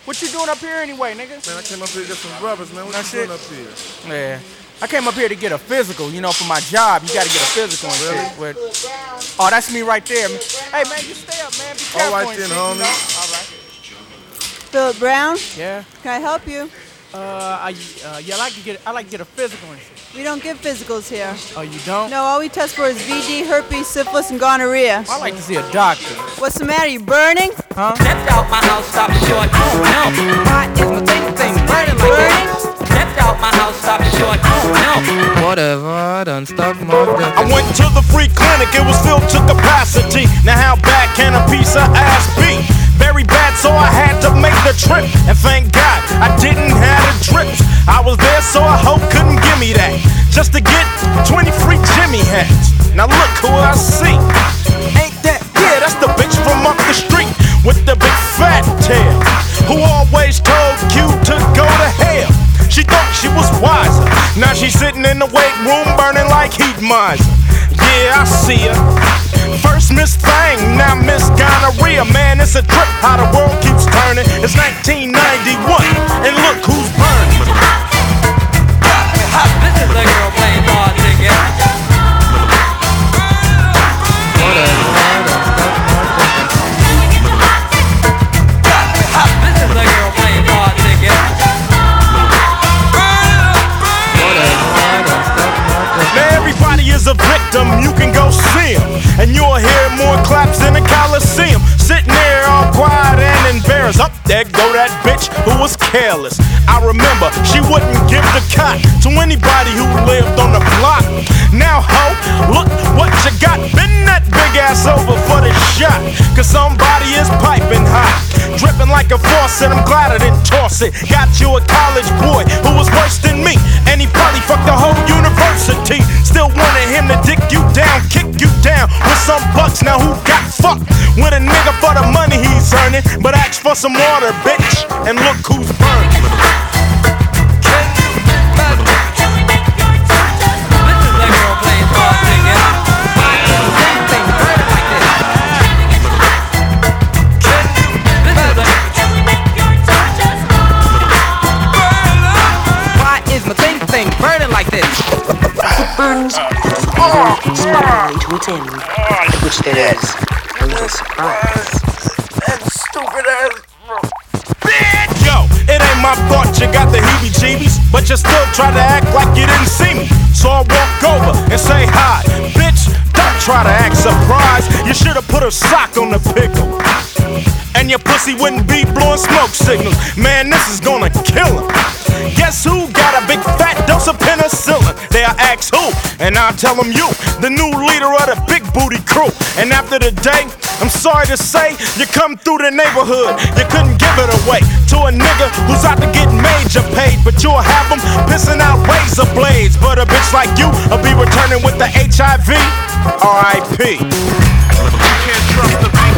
What you doing up here anyway, nigga? Man, I came up here to get some brothers, man. What you doing up here? Yeah. I came up here to get a physical, you know, for my job. You got to get a physical and shit. Oh, that's me right there. Hey, man, you stay up, man. Be careful. All right then, homie. All right. Philip Brown? Yeah. Can I help you? I like to get a physical and shit. We don't give physicals here. Oh, you don't? No, all we test for is VD, herpes, syphilis, and gonorrhea. I like to see a doctor. What's the matter? You burning? Huh? Stepped out my house, stop short. Oh no, why is my thing burning like this? Stepped out my house, stop short. Oh no. Whatever, I done stuck my dick. I went to the free clinic, it was filled to capacity. Now how bad can a piece of ass be? Very bad, so I had to make the trip. And thank God I didn't have the trips. I was there, so I hope couldn't give me that. Just to get 20 free Jimmy hats. Now look who I see. Ain't that, yeah, that's the bitch from up the street with the big fat tail, who always told Q to go to hell. She thought she was wiser. Now she's sitting in the weight room burning like heat miser. Yeah, I see her. First Miss Thing, now Miss Gonorrhea. Man, it's a trip how the world keeps turning. It's 1991, and look who's burning. This is the girl playing hard ticket. This is the girl playing hard ticket. Now everybody is a victim, you can go see him, and you'll hear more claps in the Coliseum. Sitting there all quiet and embarrassed. Up there go that bitch who was careless. I remember she wouldn't give the cot to anybody who lived on the block. Now ho, look what you got. Bend that big ass over for the shot, cause somebody is piping hot, dripping like a faucet. I'm glad I didn't toss it. Got you a college boy who was worse than me, and he probably fucked the whole university. Still wanted him to dick you down, kick you down with some bucks. Now who got fucked with a nigga for the money he's earning, but ask for some water, bitch, and look who's burning. This is the girl playing hard ticket. Why is my thing burning like this? This is the why is my thing burning like this? It burns as sparkly to its end, which there is a little surprise. That stupid ass. Yo, it ain't my fault you got the heebie-jeebies, but you still try to act like you didn't see me. So I walk over and say hi. Bitch, don't try to act surprised. You should've put a sock on the pickle, and your pussy wouldn't be blowing smoke signals. Man, this is gonna kill him. Guess who got a big fat dose of penicillin? They'll ask who, and I'll tell them you, the new leader of the big booty crew. And after the day, I'm sorry to say, you come through the neighborhood, you couldn't give it away to a nigga who's out to get major paid. But you'll have him pissing out razor blades. But a bitch like you will be returning with the HIV. R.I.P. You can't trust the